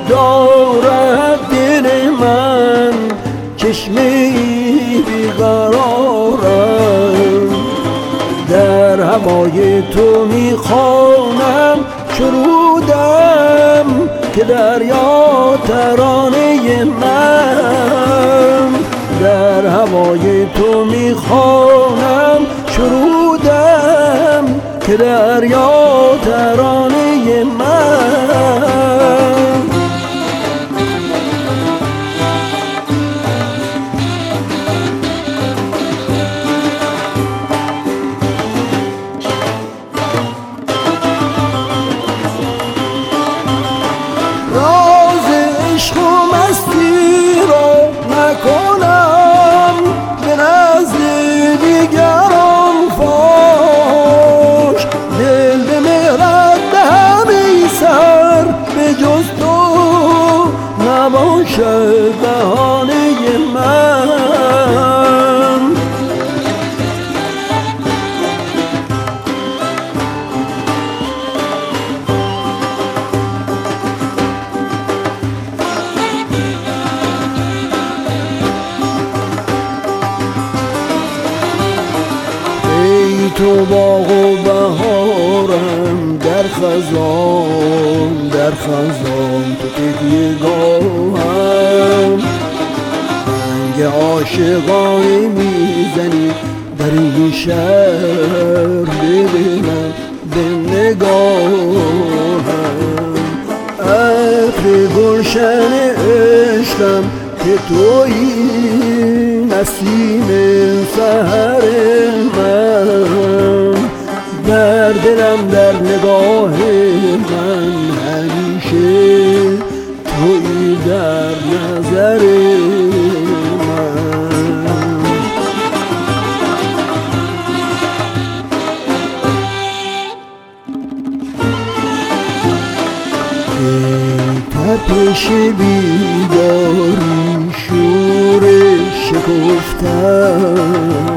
دارد دل من چشمه بیقرارم، در هوای تو میخوانم شرودم که دریا ترانه من، در هوای تو میخوانم شرودم که دریا ترانه من. راز عشق و مستی را نکنم به نزد دیگران فاش، دل به مهرت دهم ای سر به جز تو نباشد بهانه من. ای تو باغ و بهارم در خزان، در خزان تو تکیه گاهم، رنگ عاشقانه میزنی در این شهر ببینم به نگاهم، عطر گلشن عشقم که تویی نسیم سحر من، در دلم در نگاه من همیشه تویی در نظر من. ای تپش بیداری شور شکفتم،